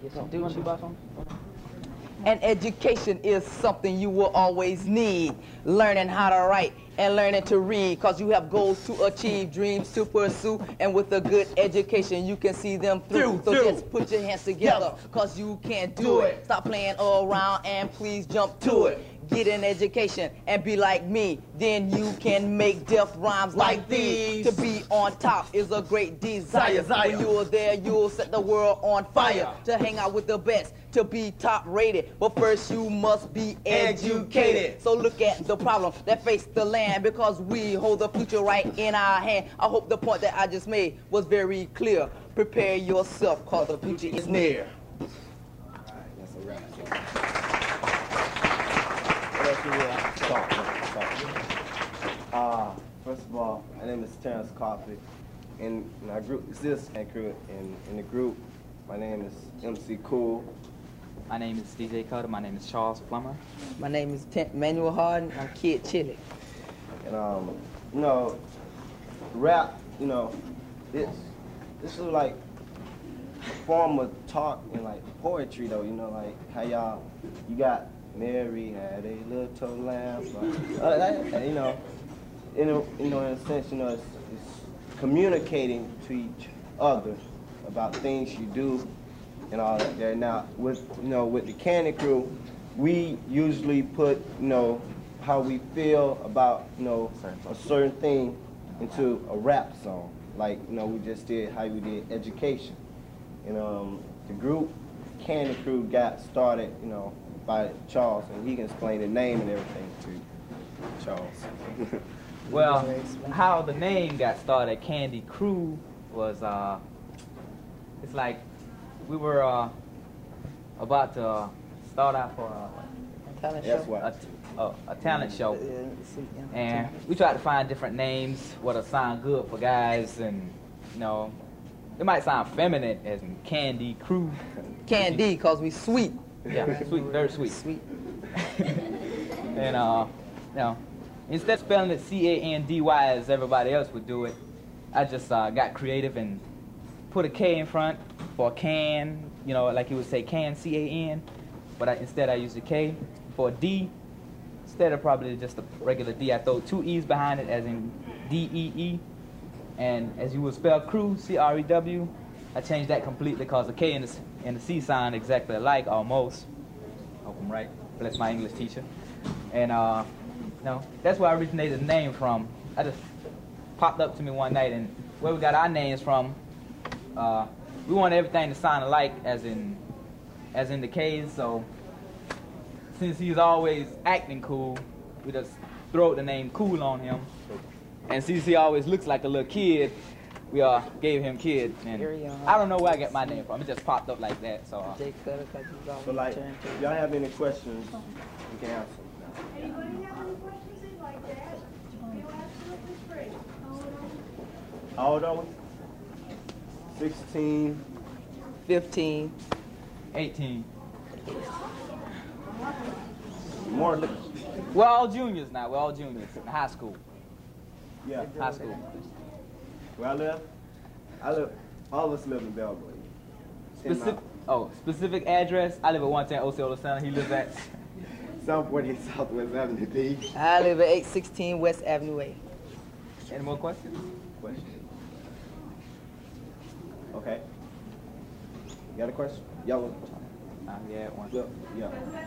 Yes, I do. And education is something you will always need. Learning how to write and learning to read, because you have goals to achieve, dreams to pursue, and with a good education you can see them through. So just put your hands together, because you can do it. Stop playing around and please jump to it. Get an education and be like me, then you can make death rhymes like these. To be on top is a great desire. When you're there, you'll set the world on fire. To hang out with the best, to be top rated. But first you must be educated. So look at the problem that faced the land, because we hold the future right in our hand. I hope the point that I just made was very clear. Prepare yourself, cause the future is near. That's a wrap. First of all, my name is Terrence Coffey, and our group is this crew. In the group, my name is MC Cool. My name is DJ Cutter. My name is Charles Plummer. My name is Manuel Harden. I'm Kid Chili. And you know, rap, you know, this is like a form of talk and like poetry though. You know, like how you got Mary had a little lamb. You know, in a sense, you know, it's communicating to each other about things you do and all that there. Now, with the Candy Crew, we usually put, you know, how we feel about, you know, a certain thing into a rap song. Like, you know, we just did how we did Education. And the group Candy Crew got started, you know, by Charles, and he can explain the name and everything to Charles. Well, how the name got started, Candy Crew, was it's like we were about to start out for a talent show, and we tried to find different names what'll sound good for guys, and you know, it might sound feminine as in Candy Crew. Candy, cause we sweet. Yeah, sweet, very sweet. Sweet. And you know, instead of spelling it C-A-N-D-Y as everybody else would do it, I just got creative and put a K in front for can, you know, like you would say can, C-A-N, but instead I used a K. For D, instead of probably just a regular D, I throw 2 E's behind it as in D-E-E. And as you would spell crew, C-R-E-W, I changed that completely because the K and the C sound exactly alike, almost. Hope I'm right. Bless my English teacher. And you know, that's where I originated the name from. I just popped up to me one night, and where we got our names from, we wanted everything to sound alike, as in the K's. So since he's always acting cool, we just throw the name Cool on him. And since he always looks like a little kid, we gave him Kid. And I don't know where I got my name from. It just popped up like that. So like, if y'all have any questions, you can ask them. Anybody have any questions they'd like to ask? Feel absolutely free. How old are we? 16. 15. 18. More. We're all juniors now. We're all juniors in high school. Yeah. High school. Where I live, all of us live in Belgrade. Specific address? I live at 110 Osceola Center. He lives at South 40 Southwest Avenue D. I live at 816 West Avenue A. Any more questions? Okay. You got a question? Yellow. Yeah, one. Yeah.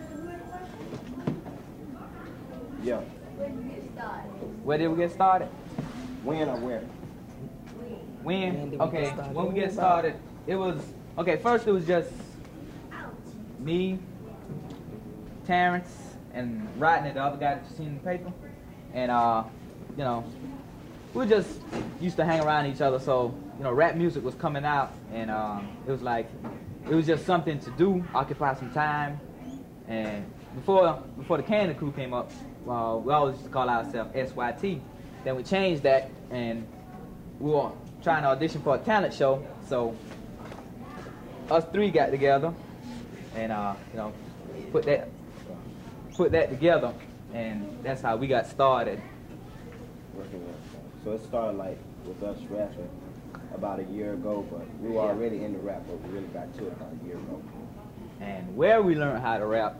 Yeah. Where did we get started? When or where? When? Okay, when we get started, it was, okay, first it was just me, Terrence, and Rodney, the other guy that you seen in the paper. And, you know, we just used to hang around each other, so, you know, rap music was coming out, and it was like, it was just something to do, occupy some time. And before the Candy Crew came up, we always used to call ourselves SYT. Then we changed that, and we were trying to audition for a talent show. So us three got together, and you know, put that together, and that's how we got started. So it started like with us rapping about a year ago, but we were already in the rap, but we really got to it about a year ago. And where we learn how to rap,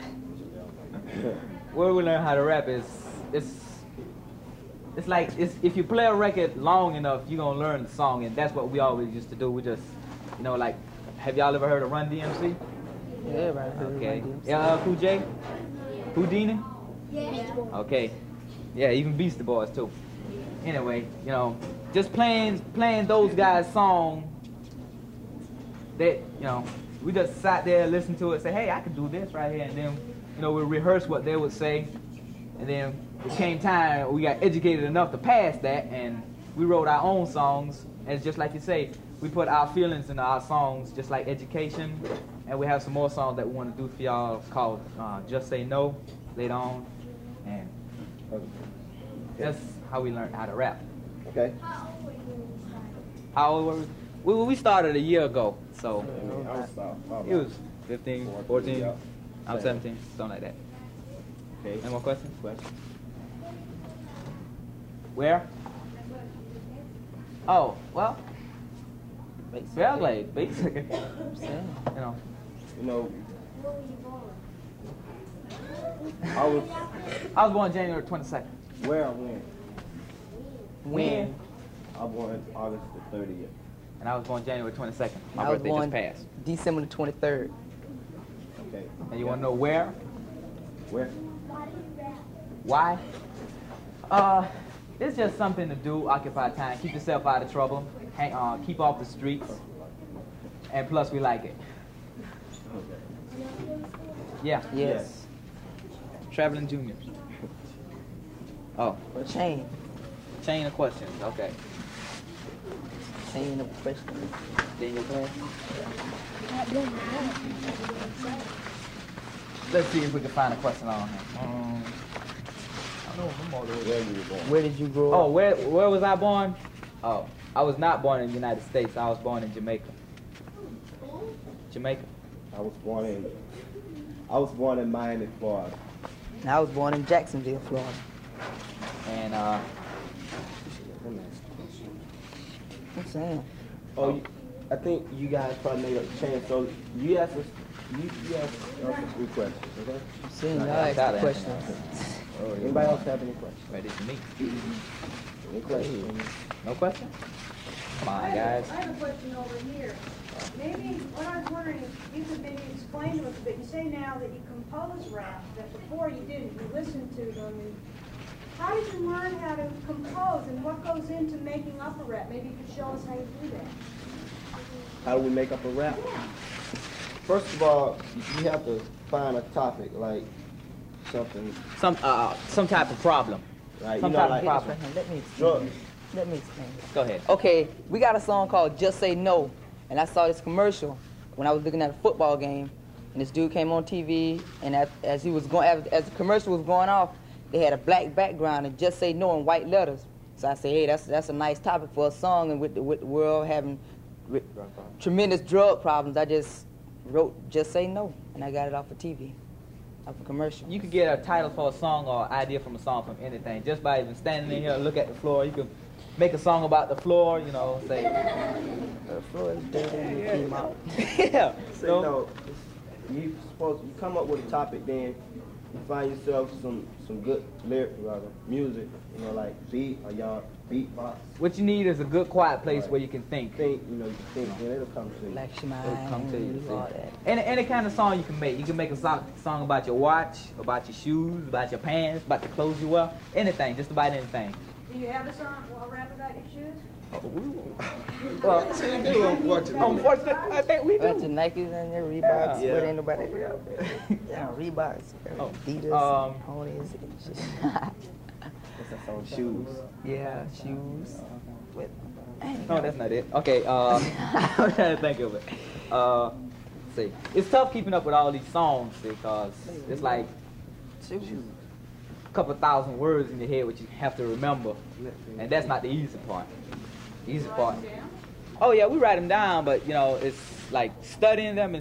it's like if you play a record long enough, you're gonna learn the song, and that's what we always used to do. We just, like, have y'all ever heard of Run DMC? Yeah, everybody heard Okay. Run DMC. Yeah, Cool J? Houdini? Okay. Yeah, even Beastie Boys too. Anyway, just playing those guys' song that, we just sat there, listened to it, say, hey, I could do this right here, and then, we rehearse what they would say, and then it came time, we got educated enough to pass that, and we wrote our own songs, and it's just like you say, we put our feelings into our songs, just like Education, and we have some more songs that we want to do for y'all called Just Say No later on, and that's how we learned how to rap. Okay. How old were we? We started a year ago, so I was about it was 15, 14, yeah. I'm 17, something like that. Okay. Any more questions? Where? Oh, well, Fairglade, basically. I was I was born January 22nd. where I went. When? I was born August the 30th. And I was born January 22nd. My I was birthday born just passed. December the 23rd. Okay. And you want to know where? Where? Why? It's just something to do, occupy time, keep yourself out of trouble, keep off the streets, and plus we like it. Yeah. Yes. Traveling Junior. Oh, Chain. chain of questions. Okay. Chain of questions. Then your class. Let's see if we can find a question on him. Where you were born? Where did you grow Oh, up? where was I born? Oh, I was not born in the United States. I was born in Jamaica. Jamaica. I was born in Miami, Florida. And I was born in Jacksonville, Florida. And What's saying? I think you guys probably made up the change. So you asked us, you asked us 3 questions, okay? Seeing y'all I ask got the it. questions. Anybody else have any questions? ready to meet. Any questions? No question? Come on, guys. I have a question over here. Maybe, what I was wondering is, you could maybe explain to us a bit. You say now that you compose rap, that before you didn't. You listened to them. And how did you learn how to compose, and what goes into making up a rap? Maybe you could show us how you do that. How do we make up a rap? First of all, you have to find a topic, like something, Some type of problem. like, Some you know, type of like problem. Let me explain. drugs. Let me explain. Go ahead. Okay, we got a song called Just Say No, and I saw this commercial when I was looking at a football game, and this dude came on TV, and as the commercial was going off, they had a black background and Just Say No in white letters. So I said, hey, that's a nice topic for a song, and with the world having tremendous drug problems, I just wrote Just Say No, and I got it off of TV, off a commercial. You could get a title for a song or an idea from a song from anything. Just by even standing in here and look at the floor, you can make a song about the floor, say. The floor is dirty and you clean out. Yeah. So, you come up with a topic, then you find yourself some good lyric, rather, music, like beat, or y'all beatbox. What you need is a good quiet place where you can think. You think, then it'll come to you. Like It'll come to you. all that. Any kind of song you can make. You can make a song about your watch, about your shoes, about your pants, about the clothes you wear. Anything, just about anything. Do you have a song, a rap about your shoes? Well, unfortunately, I think we Bunch of do. Nikes and your Reeboks, Yeah. but ain't nobody. Yeah, Reeboks, Oh, Adidas, ponies. What's that song? Shoes. Yeah, shoes. With, No, that's not it. Okay, I'm trying to think of it. See, it's tough keeping up with all these songs because it's like shoes. a couple thousand words in your head which you have to remember, and that's not the easy part. The easy part. Oh yeah, we write them down, but it's like studying them.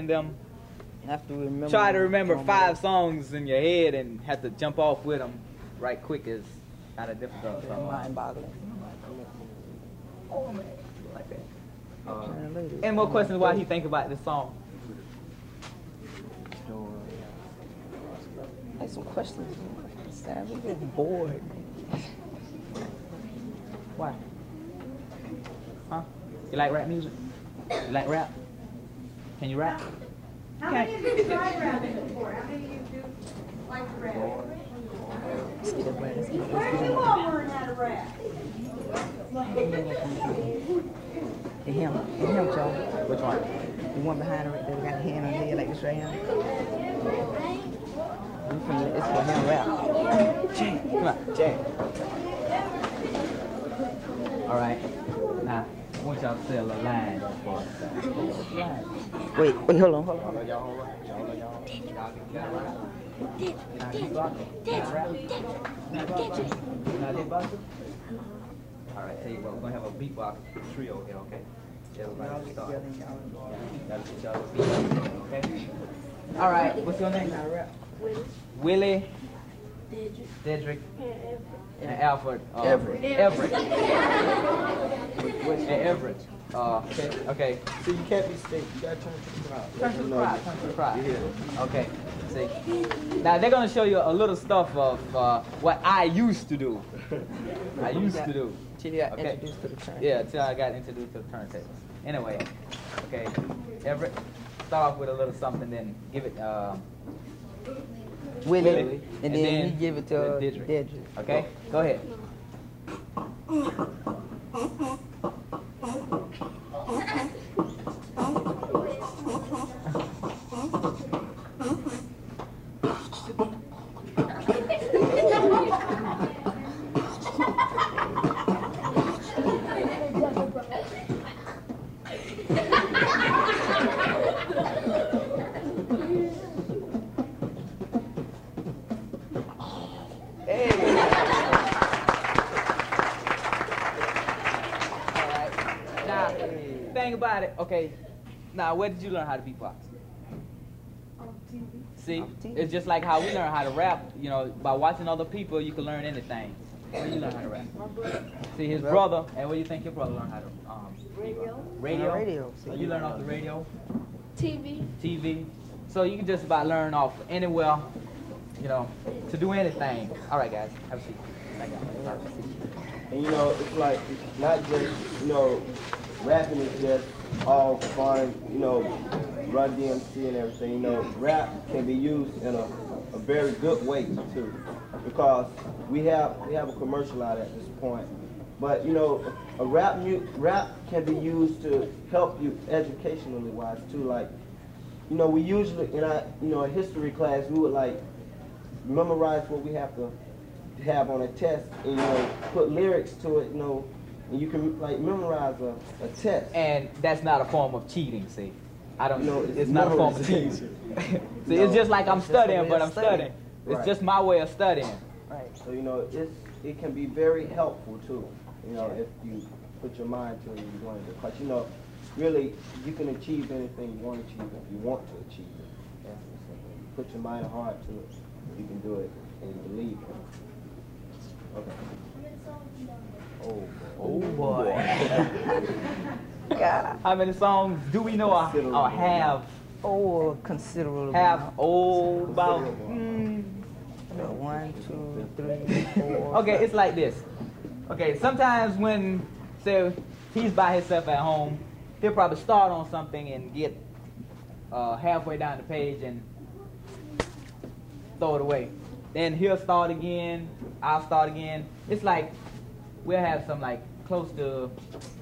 You have to remember. Try to remember them 5 songs in your head and have to jump off with them right quick is kind of difficult. They're mind-boggling. Like that. Any more questions while he think about this song? ask some questions. Sam, we get bored. Why? Huh? You like rap music? You like rap? Can you rap? How many of you tried rapping before? How many of you do like to rap? Let's get up, man. Let's get up. Where did you all learn how to rap? And him, Joe. Which one? The one behind her right there, got a hand on the head like this right here. It's for him rap. Come on. Jack. All right. Now, I want y'all to say a little line for us. Wait, hold on. Y'all hold up. Y'all hold up. Y'all got rap? You know beatboxer? You know rap? You know beatboxer? All right, tell you what, we're going to have a beatbox trio here, okay? Everybody start. Gotta get y'all a beat, okay? All right, what's your name? Willie. Dedrick. And Alfred. Everett. Everett. And Everett. Okay. So you can't be state. You gotta turn to the crowd. Turn to the crowd. Turn to the crowd. Yeah. Okay. See. Now they're gonna show you a little stuff of what I used to do. I used to do. Till you got Okay. introduced to the turn. Yeah, till I got introduced to the turntables. Anyway, okay. Everett, start off with a little something, then give it Willie. And then you give it to Dedrick. Dedrick. Okay, go ahead. About it. Okay. Now, where did you learn how to beatbox? On TV. See, it's just like how we learn how to rap. You know, by watching other people, you can learn anything. Where you learn how to rap? See, his brother. And where do you think your brother learned how to? Radio. Radio. Radio. So you learn off the radio. TV. TV. So you can just about learn off anywhere. You know, to do anything. All right, guys. Have a seat. Thank you. And you know, it's like it's not just rapping is just all fun, Run DMC and everything. Rap can be used in a very good way too, because we have a commercial out at this point. But a rap can be used to help you educationally wise too. Like, we usually in our history class we would like memorize what we have to have on a test, and put lyrics to it, and you can like memorize a test. And that's not a form of cheating, see. I don't know. It's It's not a form of cheating. See, it's just like I'm studying, but I'm studying. It's Right. just my way of studying. Right. So it can be very helpful too. If you put your mind to it, and you want to. Because really, you can achieve anything you want to achieve if you want to achieve it. Yeah. So you put your mind and heart to it, you can do it, and you believe it. Okay. Oh boy. God. How many songs do we know or have? Oh, considerable. Have amount. about. 1, 2, 3, 4. Okay, it's like this. Okay, sometimes when, say, he's by himself at home, he'll probably start on something and get halfway down the page and throw it away. Then he'll start again, I'll start again. It's like we'll have some like close to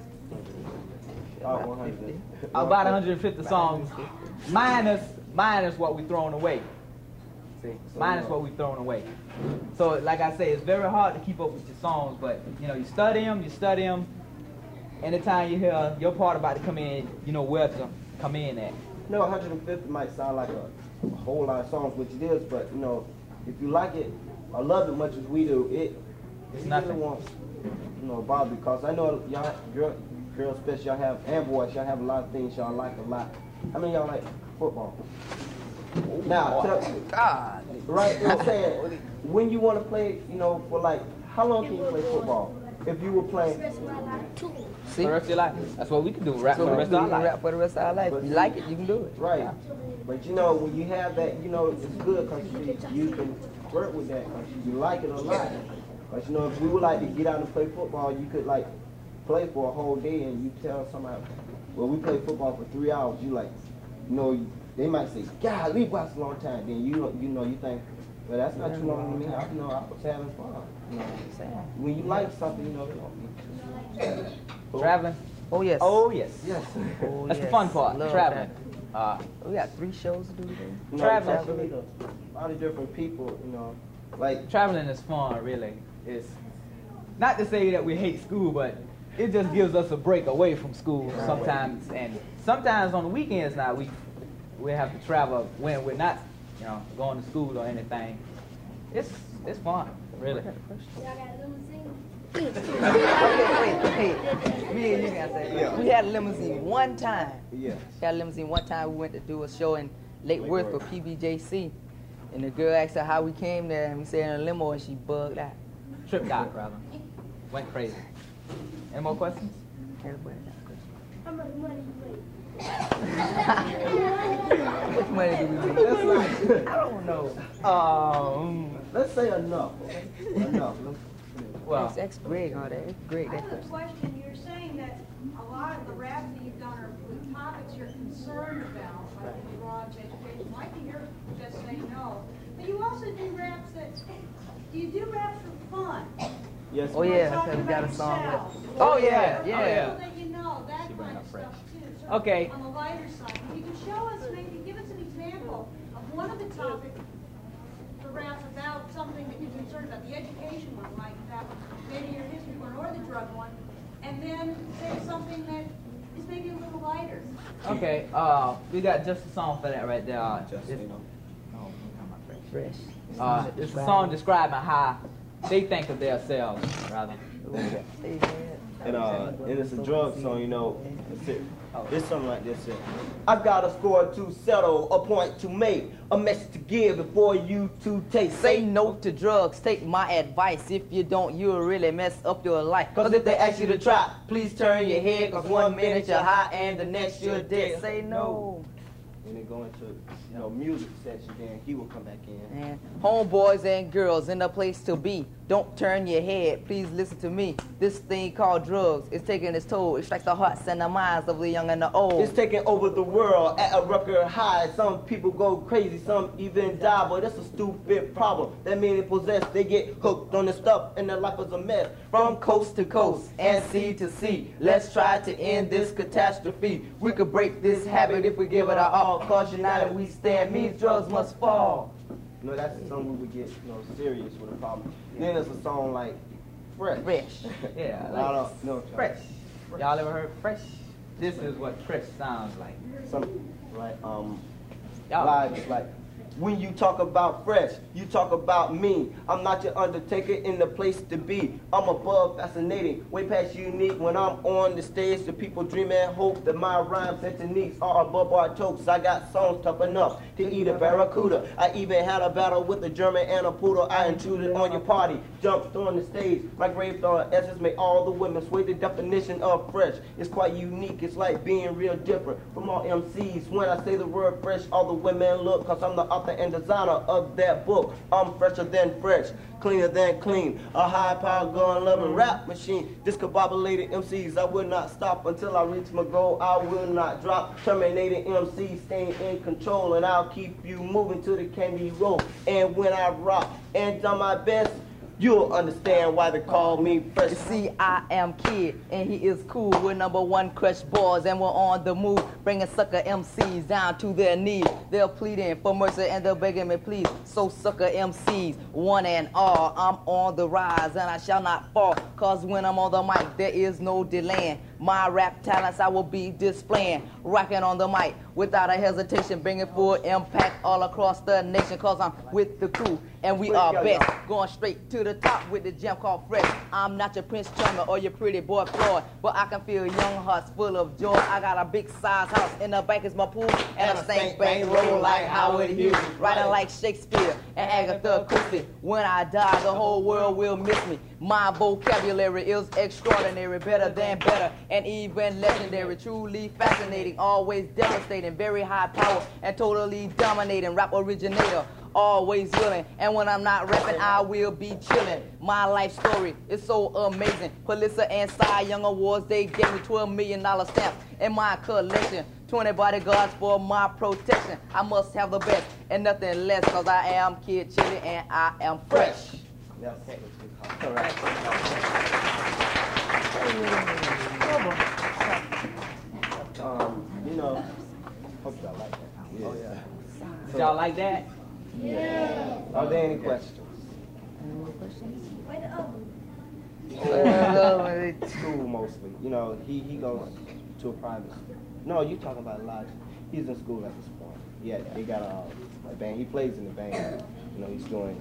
About 100. about 150 songs, minus what we're throwing away. See, minus what we're throwing away. So, like I say, it's very hard to keep up with your songs, but you study them. Anytime you hear your part about to come in, you know where to come in at. 150 might sound like a whole lot of songs, which it is, but if you like it or love it much as we do, It's you nothing. really won't bother, because I know y'all girls, especially y'all have, and boys, y'all have a lot of things y'all like a lot. How many of y'all like football? Now, God. right, I'm saying, when you want to play, for like, how long can you play football? If you were playing, For the rest of your life. That's what we can do. Rap for the rest of our life. Rap for the rest of our life. If you like it, you can do it. right. But when you have that, it's good because you can flirt with that because you like it a lot. Because, you know, if we would like to get out and play football, you could, like, play for a whole day and you tell somebody, well, we play football for 3 hours. You, like, you know, they might say, God, leave us a long time. Then you think, well, that's not too long to me. I was having fun. You know what I'm saying? When you like something, you know, they don't be. Traveling? Oh, yes. Oh, yes. Yes. Oh, That's the yes. fun part, Love traveling. We got 3 shows to do today. You know, Traveling. meet a lot of different people, you know. Like, Traveling is fun, really. It's not to say that we hate school, but it just gives us a break away from school sometimes. And sometimes on the weekends now, we have to travel when we're not, you know, going to school or anything. It's fun, really. Wait. Me and you can say. Yeah. We had a limousine one time. yes. We had a limousine one time. We went to do a show in Lake Worth for PBJC. And the girl asked her how we came there, and we said in a limo, and she bugged out. Tripped out, rather. Went crazy. Any more questions? Everybody got a question. How much money you How much money do we make? That's like, I don't know. let's say enough. Enough. Well, That's great, huh? That's great. I That have a question. question. You're saying that a lot of the raps that you've done are with topics you're concerned about, like drugs, education. I can hear just say no. But you also do raps that, do you do raps for fun? Yes. Oh, yeah, Talking because we got a about song yourself. with. Oh, yeah, Oh, yeah. yeah. People that you know, that bring kind up of fresh. stuff too. So Okay. on the lighter side, if you can show us, maybe give us an example of one of the topics, the raps about something that you're concerned about, the education one, like that one, maybe your history one, or the drug one, and then say something that is maybe a little lighter. okay. We got just a song for that right there. Just, It's- you know. oh, I'm not fresh. Fresh. It's a song describing how they think of themselves, rather. And it's a drug song, you know. It's something like this. I've got a score to settle, a point to make, a message to give before you to take. Say no to drugs. Take my advice. If you don't, you'll really mess up your life. Cause if they ask you to try, please turn your head. Cause 1 minute you're high and the next you're dead. Say no. When they go into, you know, music section, then he will come back in. And homeboys and girls in the place to be. Don't turn your head. Please listen to me. This thing called drugs is taking its toll. It strikes the hearts and the minds of the young and the old. It's taking over the world at a record high. Some people go crazy, some even die. But that's a stupid problem. That means they possess, they get hooked on the stuff, and their life is a mess. From coast to coast and sea to sea, let's try to end this catastrophe. We could break this habit if we give it our all. Cause united we stand means drugs must fall. You know, that's a song we would get, you know, serious with a problem. Then there's a song like Fresh. Fresh. Yeah, I don't know. fresh. Y'all ever heard fresh? This is what fresh sounds like. Some like Y'all- lives like when you talk about fresh, you talk about me. I'm not your undertaker in the place to be. I'm above fascinating, way past unique. When I'm on the stage, the people dream and hope that my rhymes and techniques are above our jokes. I got songs tough enough to eat a barracuda. I even had a battle with a German and a poodle. I intruded on your party, jumped on the stage. My grave on essence made all the women sway. The definition of fresh is quite unique. It's like being real different from all MCs. When I say the word fresh, all the women look, cause I'm the author and designer of that book. I'm fresher than fresh, cleaner than clean, a high-powered gun-loving rap machine. Discombobulated MCs, I will not stop until I reach my goal. I will not drop. Terminated MCs, staying in control, and I'll keep you moving to the candy roll. And when I rock and done my best, you'll understand why they call me fresh. You see, I am Kid, and he is cool. We're #1 crush boys, and we're on the move, bringing sucker MCs down to their knees. They're pleading for mercy, and they're begging me, please. So sucker MCs, one and all, I'm on the rise, and I shall not fall. Cause when I'm on the mic, there is no delaying. My rap talents I will be displaying, rocking on the mic without a hesitation, bringing full impact all across the nation. Cause I'm with the crew, and we are best, going straight to the top with the gem called Fresh. I'm not your Prince Charming or your pretty boy Floyd, but I can feel young hearts full of joy. I got a big size house, in the back is my pool, and a stank bang roll like Howard Hughes, writing like Shakespeare and Agatha Christie. When I die, the whole world will miss me. My vocabulary is extraordinary, better than better, and even legendary. Truly fascinating, always devastating, very high power, and totally dominating. Rap originator always willing. And when I'm not rapping, I will be chilling. My life story is so amazing. Pulitzer and Cy Young Awards, they gave me $12 million stamps in my collection. 20 bodyguards for my protection. I must have the best and nothing less, cause I am Kid Chili and I am fresh. That's what we call it. You know, hope y'all like that. Yeah. Oh, yeah. Did y'all like that? Yeah. Are there any questions? School mostly. You know, he goes to a private school. No, you talking about Elijah. He's in school at this point. Yeah, they got a band. He plays in the band. You know, he's doing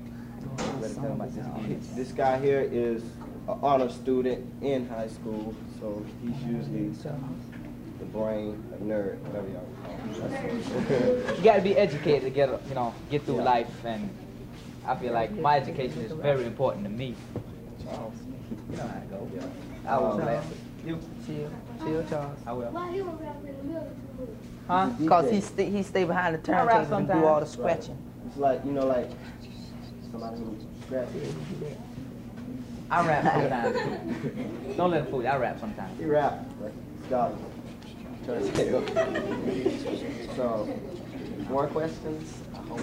this guy here is an honor student in high school, so he's usually the brain, a nerd, whatever y'all call him. You got to be educated to get through life, and I feel like my education is very important to me. Charles. You know how it goes. Yeah. I will laugh. You? Chill, Charles. I will. Why he was rapping in the middle? Huh? Because he stay behind the turntable and do all the scratching. It's like, you know, like somebody who scratches. I rap sometimes. Don't let him fool you. I rap sometimes. He rap, but God. So, more questions? I hope.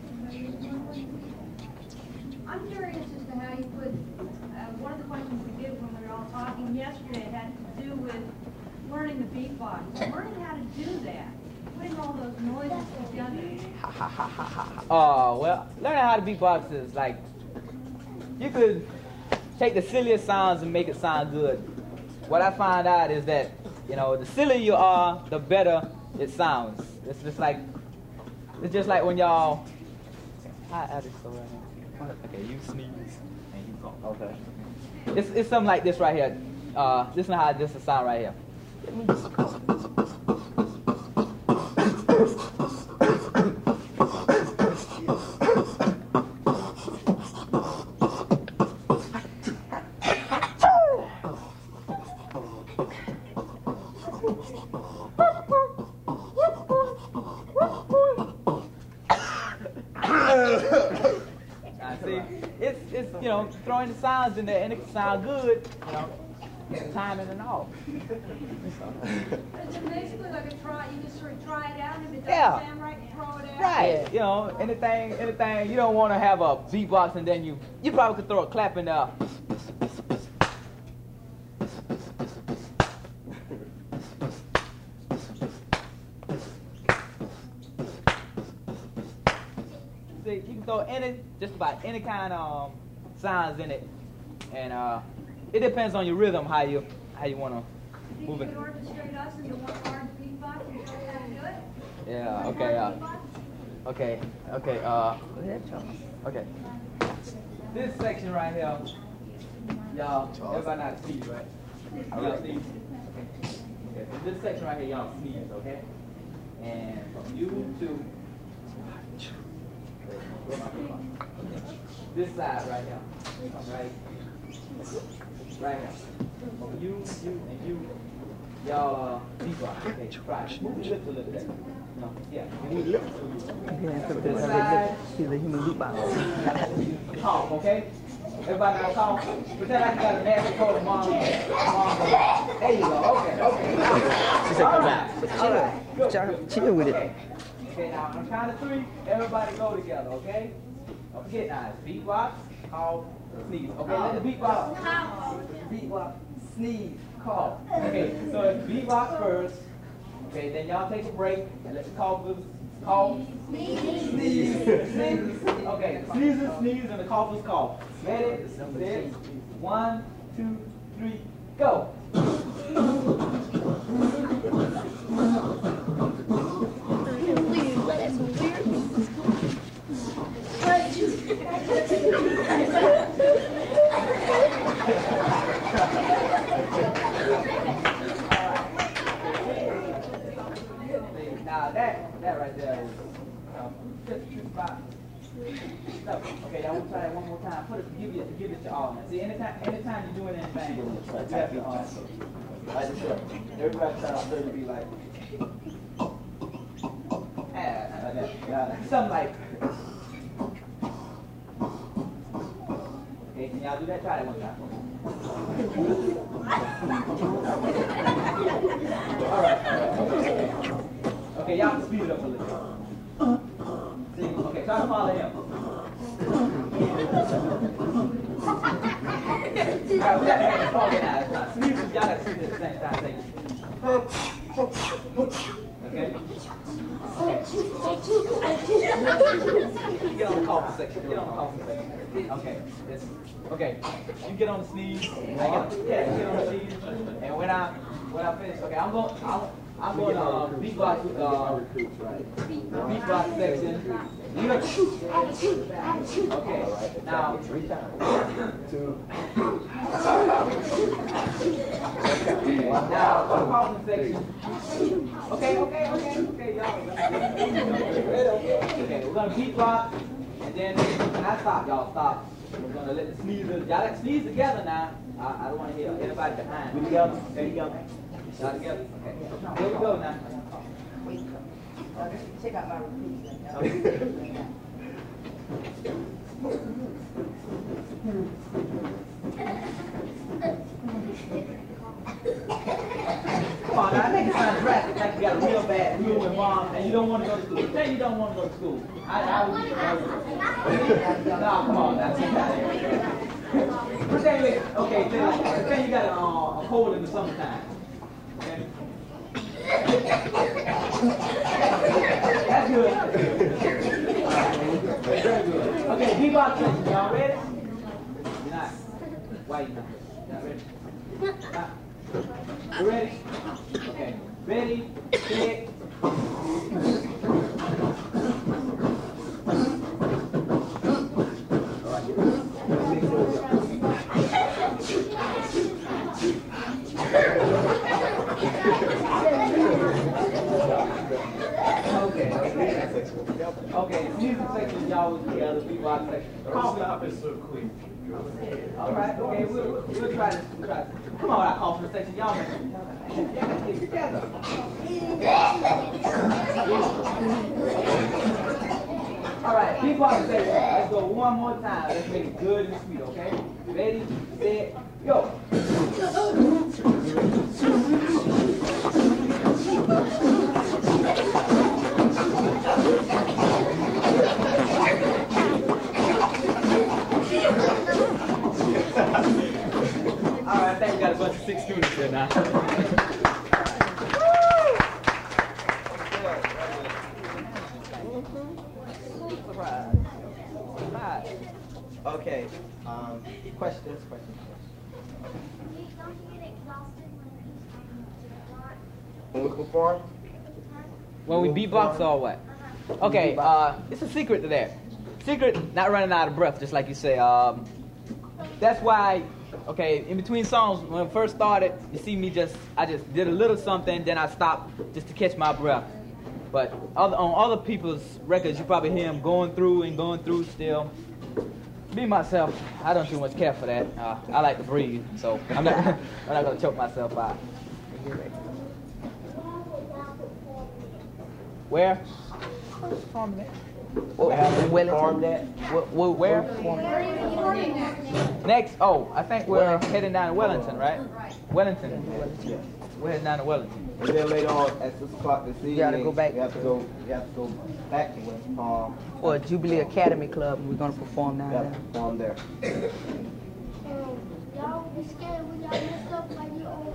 I'm curious as to how you put, one of the questions we did when we were all talking yesterday had to do with learning the beatbox. Learning how to do that, putting all those noises together. Well, learning how to beatbox is like, you could take the silliest sounds and make it sound good. What I found out is that, the sillier you are, the better it sounds. It's just like when y'all, okay, you sneeze and you cough. Okay. It's something like this right here. Listen to how this will sound right here. Throwing the sounds in there and it can sound good, timing and all. It's basically like a try, you just sort of try it out, and if it Yeah. doesn't sound right, you throw it out. Right. Anything, you don't want to have a beatbox and then you probably could throw a clap in there. See, you can throw just about any kind of sounds in it, and it depends on your rhythm how you want to move it. You could orchestrate us into one large beatbox and show us how to do it? Yeah. Okay. Okay. This section right here, y'all. Everybody not sneeze, right? Y'all sneeze. Okay. So this section right here, y'all sneeze, okay? And from you to this side right here. Right here. From you, and you, y'all beatbox. Okay, try. Move your lips a little bit. No, yeah. Move your lips. This side. He's a human beatbox. Talk, okay? Everybody now talk. Pretend like you got a nasty cold mom. There you go. Okay. She said, come back. Chill with it. Okay, now on the count of 3, everybody go together, okay? Don't forget now, it's beatbox, cough, sneeze. Okay, let the beatbox. Beatbox, sneeze, cough. Okay, so it's beatbox first. Okay, then y'all take a break and let the cough, sneeze, sneeze. Okay, sneeze and sneeze and the cough is cough. Ready? Set. 1, 2, 3, go. Now that right there is just a trick spot. Okay, now we'll try it one more time. Give it to all. See, anytime you're doing anything, you have to like this. Everybody try to be like that. Something like. Okay, can y'all do that? Try that one time. All right. Okay, y'all can speed it up a little. See? Okay, try to follow him. Alright, we got to have it organized. Sneeze, y'all got to sneeze at the same time. Okay? Get on the coughing section. Get on the coughing section. Okay. Okay. You get on the sneeze. I get on the sneeze. And when I finish, okay, I'm going to beatbox beatbox section. Okay. Now. Now, coughing section. Okay, y'all. Okay, we're gonna beatbox, and then when I stop, y'all stop. We're gonna let the sneezers. Y'all let sneeze together now. I don't want to hear anybody behind. We together. There you go. Y'all together. Okay. Here we go now. Check out my repeats. Come on, now, I think it sounds drastic, like you got a real bad flu and mom, and you don't want to go to school. Say you don't want to go to school. I would no, come on, now. Say you got a cold in the summertime. Okay? That's good. Very good. Okay, beatbox section, y'all ready? You're not. Why you not? Not ready? Not. You ready? Okay. Ready, set. Okay, music section, y'all was together, beatbox section. Coffee up is so quick. All right, okay, we'll try this. Come on, our coffee section, y'all get together. All right, beatbox section. Let's go one more time. Let's make it good and sweet, okay? Ready, set, go. All right, I think we got a bunch of 6 students here now. Okay. Questions. Don't you get exhausted When we perform? When we beatbox or what? Okay, it's a secret to that. Secret, not running out of breath, just like you say. That's why, okay, in between songs, when I first started, you see me I just did a little something, then I stopped just to catch my breath. But on other people's records, you probably hear them going through still. Me, myself, I don't too much care for that. I like to breathe, so I'm not going to choke myself out. Where? Where? Next, I think we're heading down to Wellington, right? Wellington. We're heading down to Wellington. And then later on at 6 o'clock this evening, You gotta go back. We have to go back to West Palm. For Jubilee Academy Club, we're gonna perform down We have there. to perform there. Y'all be scared when y'all messed up like you on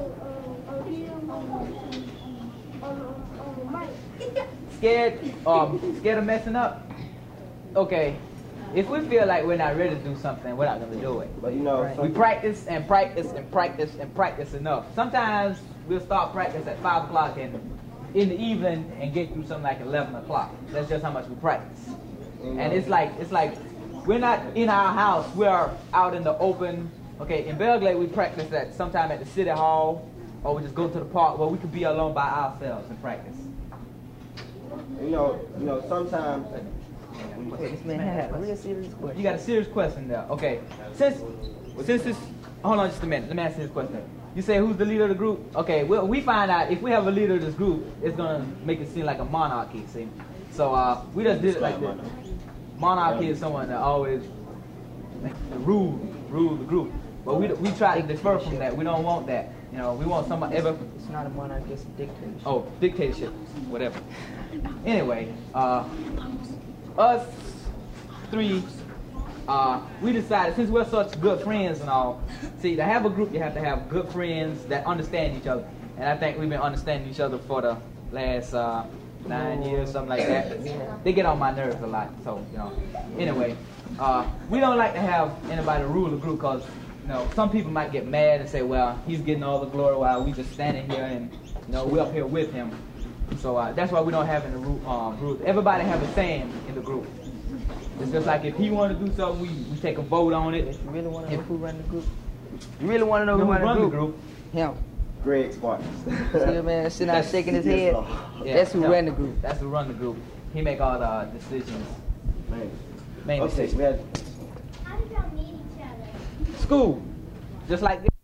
the mic. Scared of messing up? Okay. If we feel like we're not ready to do something, we're not going to do it. But you know, We practice and practice and practice and practice enough. Sometimes we'll start practice at 5 o'clock in the evening and get through something like 11 o'clock. That's just how much we practice. And it's like we're not in our house. We're out in the open. Okay, in Belgrade we practice sometime at the city hall, or we just go to the park where we could be alone by ourselves and practice. you know, sometimes. This man had a real serious question. You got a serious question there. Okay. Since this, hold on just a minute. Let me ask you this question. You say who's the leader of the group? Okay, we find out if we have a leader of this group, it's going to make it seem like a monarchy, see? So we just did it like this. Monarchy is someone that always rule the group. But we try to defer from that. We don't want that. You know, we want somebody ever. It's not a monarchy, it's a dictatorship. Oh, dictatorship, whatever. Anyway, us three, we decided, since we're such good friends and all, see, to have a group, you have to have good friends that understand each other. And I think we've been understanding each other for the last 9 years, something like that. They get on my nerves a lot, so, you know. Anyway, we don't like to have anybody rule the group because, you know, some people might get mad and say, well, he's getting all the glory while we just standing here and, you know, we're up here with him. So that's why we don't have any group. Everybody have a saying in the group. It's just like if he want to do something, we take a vote on it. If you really want to know who run the group, you really want to know Who who run run the the group? Him. Greg Sparks. See that man sitting out shaking his head? Yeah, That's who him. ran the group. That's who run the group. He make all the decisions. Main Okay, decisions. we had How did y'all meet each other? School, just like this.